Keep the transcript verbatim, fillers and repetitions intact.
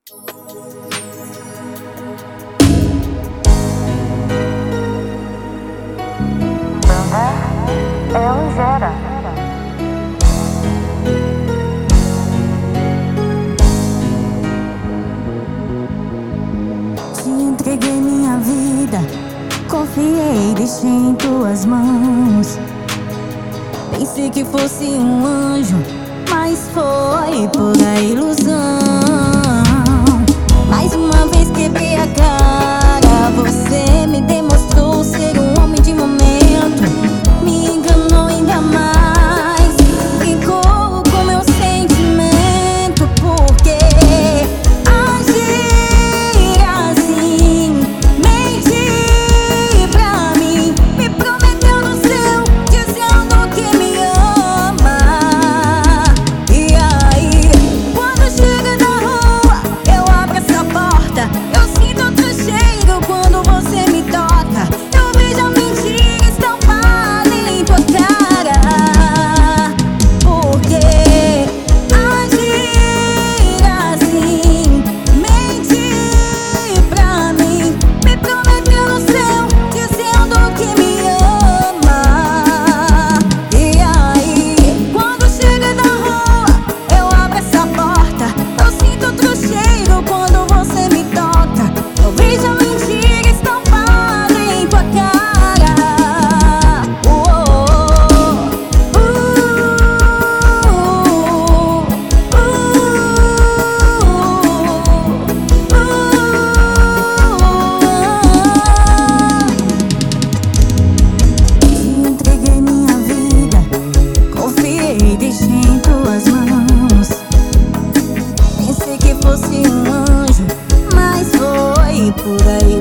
Te entreguei minha vida, confiei, deixei em tuas mãos. Pensei que fosse um anjo, mas foi pura ilusão. Mais uma vez quebrei a cara, você me demonstrou ser um homem de momento. Me enganou ainda mais, brincou com meu sentimento. Porque agir assim, mentir pra mim, me prometeu no céu, dizendo que me ama. E aí, quando chega na rua, eu abro essa porta, eu sinto outro cheiro quando você me toca. Eu vejo a mentira estampada em tua cara. Porque agir assim, mentir pra mim, me prometeu no céu, dizendo que me ama. E aí, quando chega na rua, eu abro essa porta, eu sinto outro cheiro quando você me toca. Eu vejo a mentira estampada em tua cara. Te entreguei minha vida, confiei, deixei em tuas mãos. Pensei que fosse um anjo, mas foi por aí.